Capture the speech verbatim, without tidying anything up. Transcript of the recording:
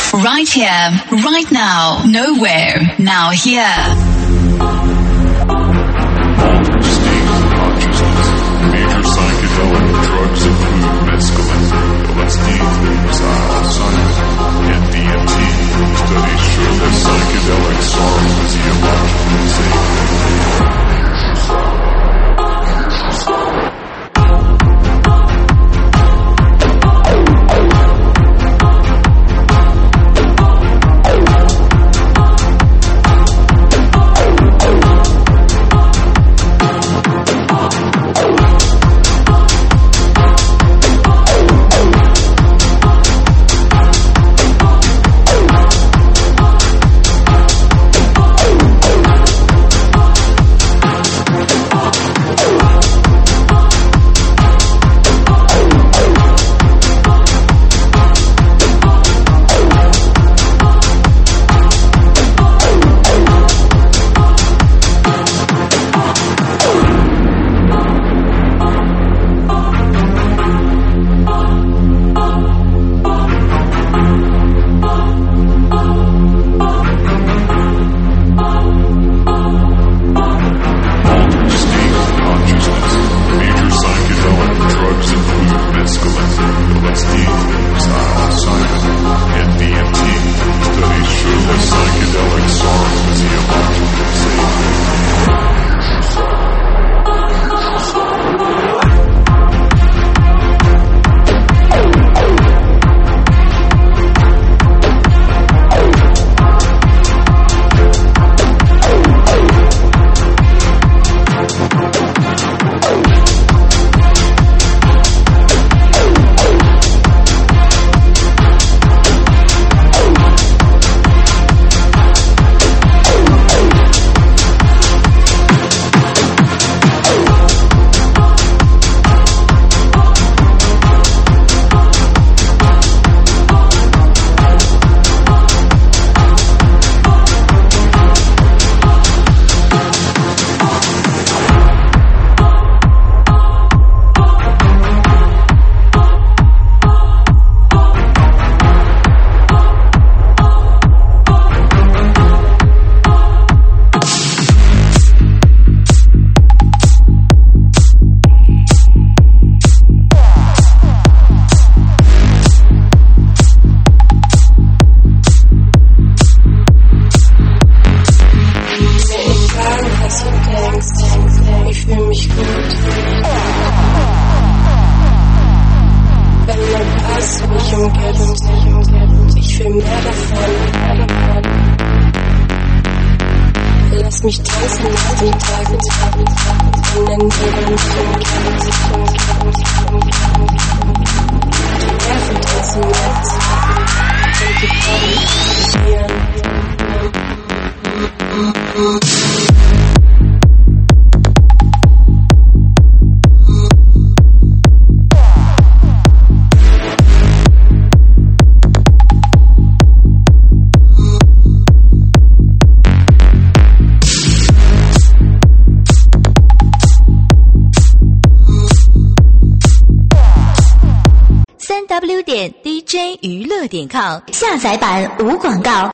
Right here, right now, nowhere, now here. Altered state of consciousness. Major psychedelic drugs include mescaline, L S D, psilocybin, and D M T. Studies show that psychedelics are physiologically safe. 三 w 点 d j 娱乐点 com 下载版无广告。